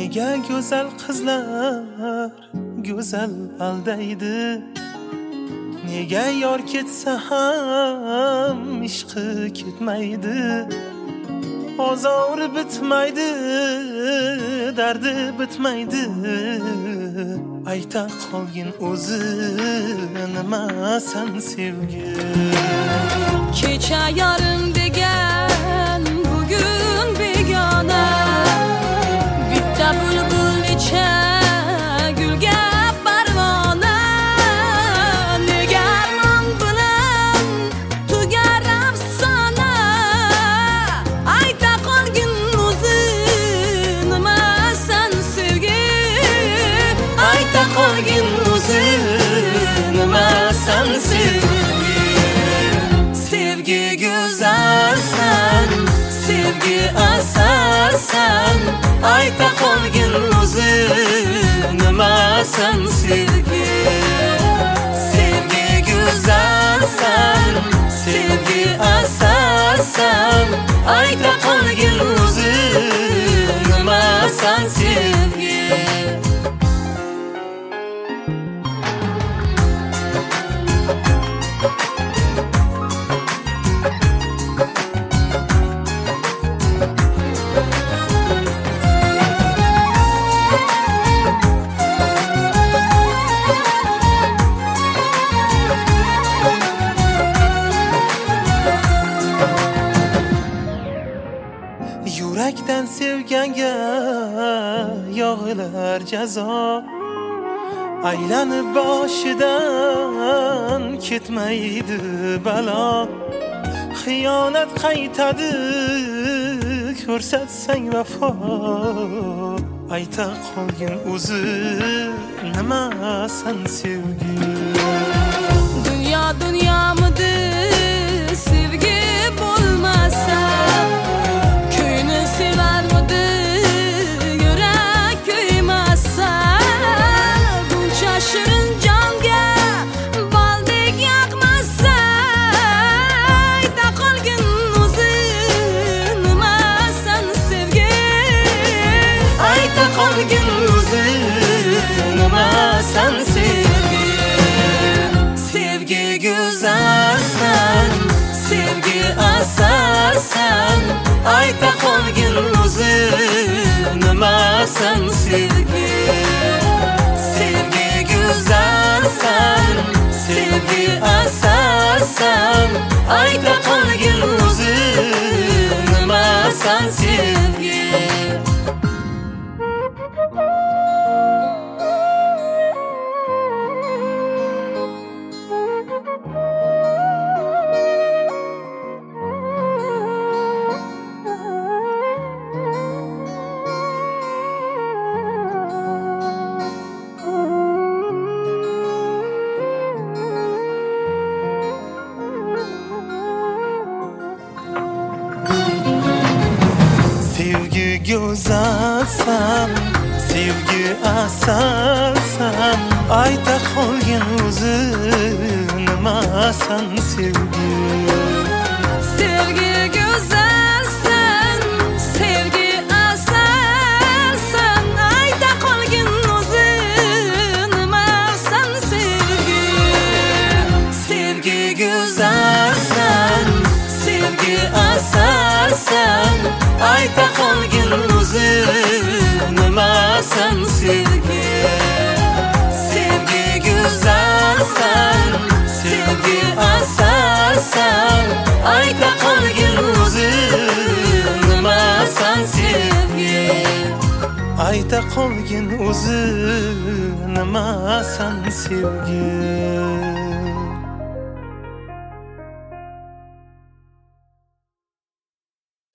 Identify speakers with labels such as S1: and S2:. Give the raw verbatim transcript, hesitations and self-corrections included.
S1: Nega go'zal qizlar go'zal aldaydi? Nega yor ketsa ham ishqi ketmaydi? Ozori bitmaydi, dardi bitmaydi. Ayta qolgin o'zi nimasan sevgi?
S2: Kecha yarın degan bugun begona. Bitta bulbul necha gulga parvona. Nega armon bilan tugar afsona? Ayta qolgin o'zi nimasan sevgi? Ayta qolgin o'zi nimasan sevgi? Sevgi güzelsen, sevgi asarsan. Ayta qolgin o'zi nimasan sevgi? Sevgi güzelsen, sevgi asarsan. Ayta qolgin o'zi nimasan sevgi?
S1: Yurakdan sevganga yog'ilar jazo. Aylanib boshidan ketmaydi balo. Xiyonat qaytadi ko'rsatsang vafo. Ayta qolgin o'zi nimasan sevgi?
S2: Dünya dünyamidi sevgi bo'lmasa? Kuyni sevarmidi yurak kuymasa? Buncha shirin jonga baldek yoqmasa? Ayta qolgin o'zi nimasan sevgi? Ayta qolgin o'zi nimasan sevgi? Sevgi güzelsen, sevgi asarsan. Ayta qolgin o'zi nimasan sevgi? Sevgi güzelsen, sevgi asarsan. Ayta qolgin o'zi nimasan sevgi?
S1: Sevgi güzelsen, sevgi asarsan. Ayta qolgin o'zi nimasan sevgi?
S2: Sevgi güzelsen, sevgi asarsan. Ayta qolgin o'zi nimasan sevgi?
S1: Sevgi güzelsen, sevgi asarsan. Ayta qolgin o'zi nimasan sevgi? Sevgi güzelsen, sevgi asarsan. Ayta qolgin o'zi nimasan sevgi? Ayta qolgin o'zi nimasan sevgi?